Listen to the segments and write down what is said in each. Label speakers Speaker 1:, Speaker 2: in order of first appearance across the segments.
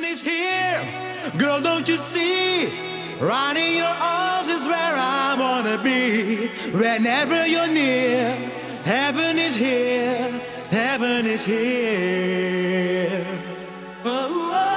Speaker 1: is here. Girl, don't you see? Right in your arms is where I wanna be. Whenever you're near, heaven is here. Heaven is here. Oh, oh, oh,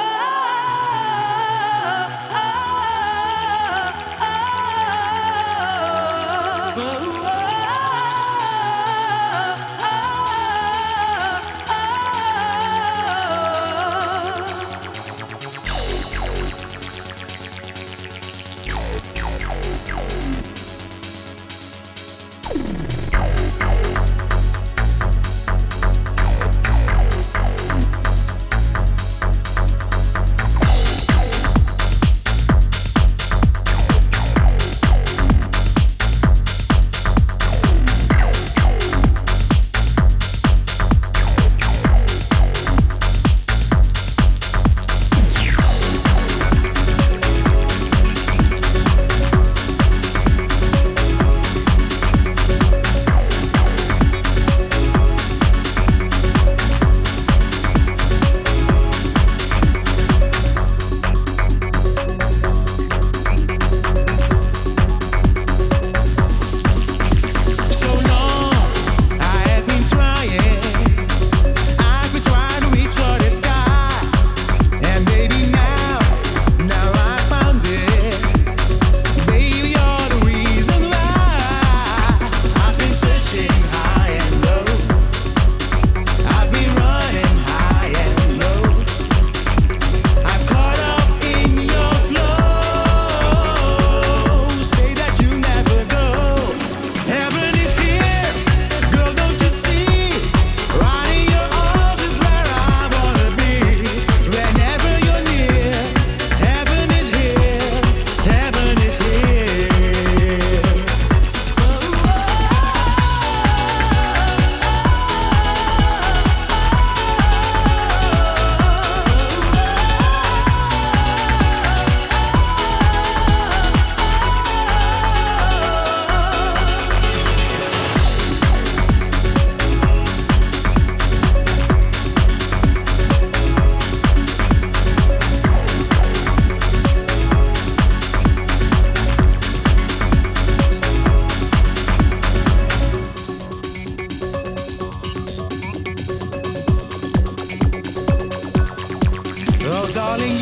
Speaker 1: darling,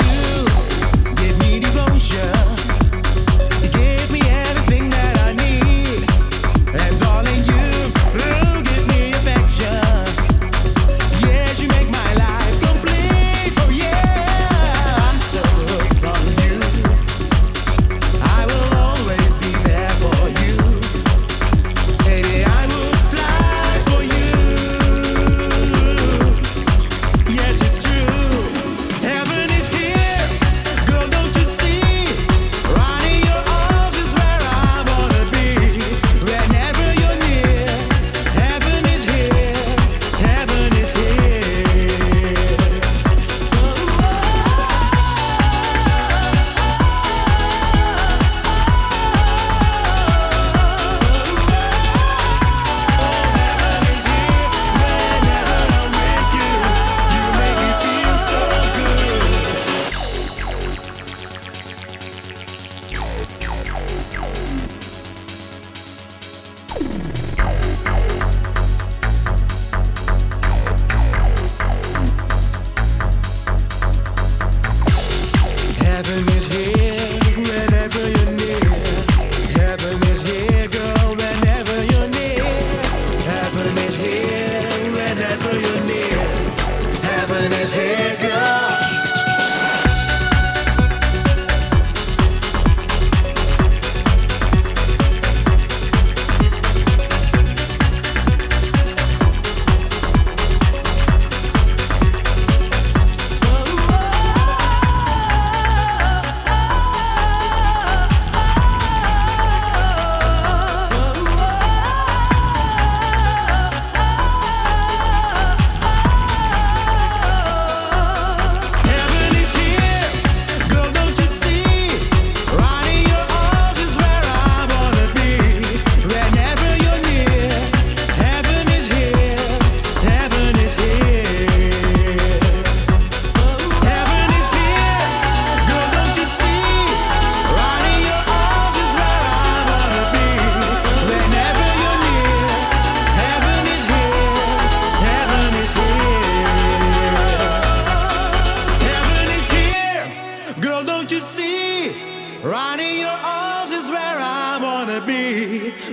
Speaker 1: you give me devotion. You give me everything that I need. And darling, you give me affection. Yes, you make my life complete. Oh yeah, I'm so hooked on you. I will always be there for you. Baby, I would fly for you. Yes, it's true. Heaven is here.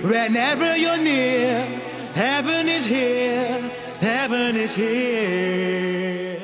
Speaker 1: Whenever you're near, heaven is here, heaven is here.